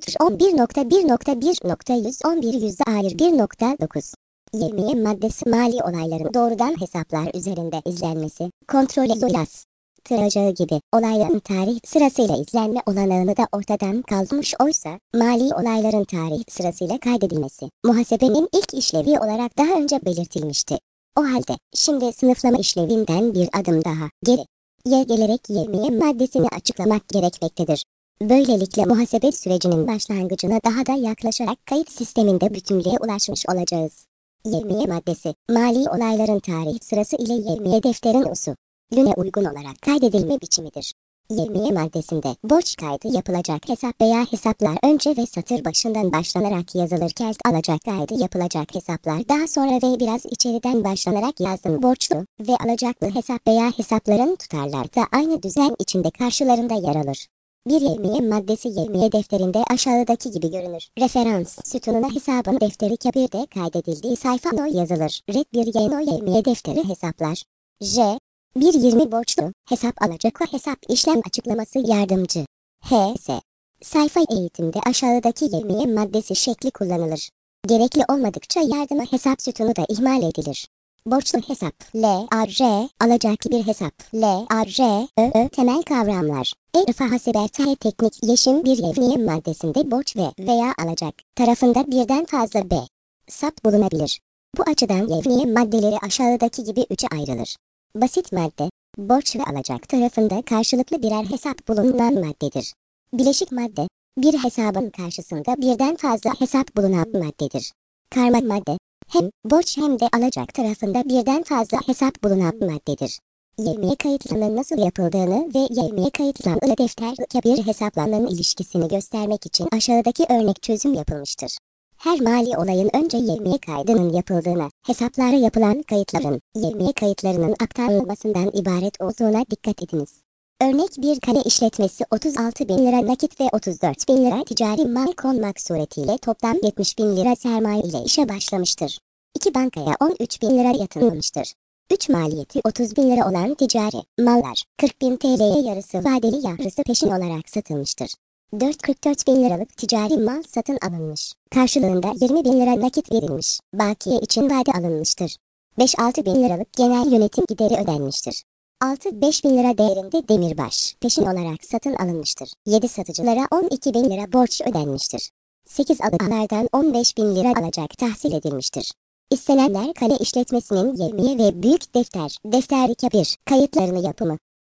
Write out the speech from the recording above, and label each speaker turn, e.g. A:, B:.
A: 11.1.1.111 Yevmiye maddesi mali olayların doğrudan hesaplar üzerinde izlenmesi, kontrol edilacağı gibi olayların tarih sırasıyla izlenme olanağını da ortadan kaldırmış oysa, mali olayların tarih sırasıyla kaydedilmesi, muhasebenin ilk işlevi olarak daha önce belirtilmişti. O halde, şimdi sınıflama işlevinden bir adım daha geriye gelerek yevmiye maddesini açıklamak gerekmektedir. Böylelikle muhasebe sürecinin başlangıcına daha da yaklaşarak kayıt sisteminde bütünlüğe ulaşmış olacağız. Yevmiye maddesi, mali olayların tarih sırası ile yevmiye defterin usulüne uygun olarak kaydedilme biçimidir. Yevmiye maddesinde borç kaydı yapılacak hesap veya hesaplar önce ve satır başından başlanarak yazılırken alacak kaydı yapılacak hesaplar daha sonra ve biraz içeriden başlanarak yazılan borçlu ve alacaklı hesap veya hesapların tutarlar da aynı düzen içinde karşılarında yer alır. Bir yevmiye maddesi yevmiye defterinde aşağıdaki gibi görünür. Referans sütununa hesabın defteri kabirde kaydedildiği sayfa no yazılır. Red bir yeno yevmiye defteri hesaplar. J. 1.20 borçlu, hesap alacaklı hesap işlem açıklaması yardımcı. H.S. Sayfa eğitimde aşağıdaki yevmiye maddesi şekli kullanılır. Gerekli olmadıkça yardıma hesap sütunu da ihmal edilir. Borçlu hesap, L.A.R. Alacaklı bir hesap, L.A.R. Temel kavramlar. Muhasebe teknik yeşim bir yevmiye maddesinde borç veya alacak tarafında birden fazla hesap bulunabilir. Bu açıdan yevmiye maddeleri aşağıdaki gibi üçe ayrılır. Basit madde, borç ve alacak tarafında karşılıklı birer hesap bulunan maddedir. Bileşik madde, bir hesabın karşısında birden fazla hesap bulunan maddedir. Karma madde, hem borç hem de alacak tarafında birden fazla hesap bulunan maddedir. Yevmiye kayıtlarının nasıl yapıldığını ve yevmiye kayıtlarının ile defter kabir hesaplarının ilişkisini göstermek için aşağıdaki örnek çözüm yapılmıştır. Her mali olayın önce yevmiye kaydının yapıldığına, hesaplara yapılan kayıtların, yevmiye kayıtlarının aktarılmasından ibaret olduğuna dikkat ediniz. Örnek bir kale işletmesi 36.000 lira nakit ve 34.000 lira ticari mal konmak suretiyle toplam 70.000 lira sermaye ile işe başlamıştır. 2 bankaya 13.000 lira yatırılmıştır. 3 maliyeti 30.000 lira olan ticari mallar 40.000 TL'ye yarısı vadeli yarısı peşin olarak satılmıştır. 44.000 liralık ticari mal satın alınmış. Karşılığında 20.000 lira nakit verilmiş. Bakiye için vade alınmıştır. 5-6.000 liralık genel yönetim gideri ödenmiştir. 6-5.000 lira değerinde demirbaş peşin olarak satın alınmıştır. 7 satıcılara 12.000 lira borç ödenmiştir. 8 alıcılardan 15.000 lira alacak tahsil edilmiştir. İstenenler kale işletmesinin yevmiye ve büyük defter kabir kayıtlarını yapımı,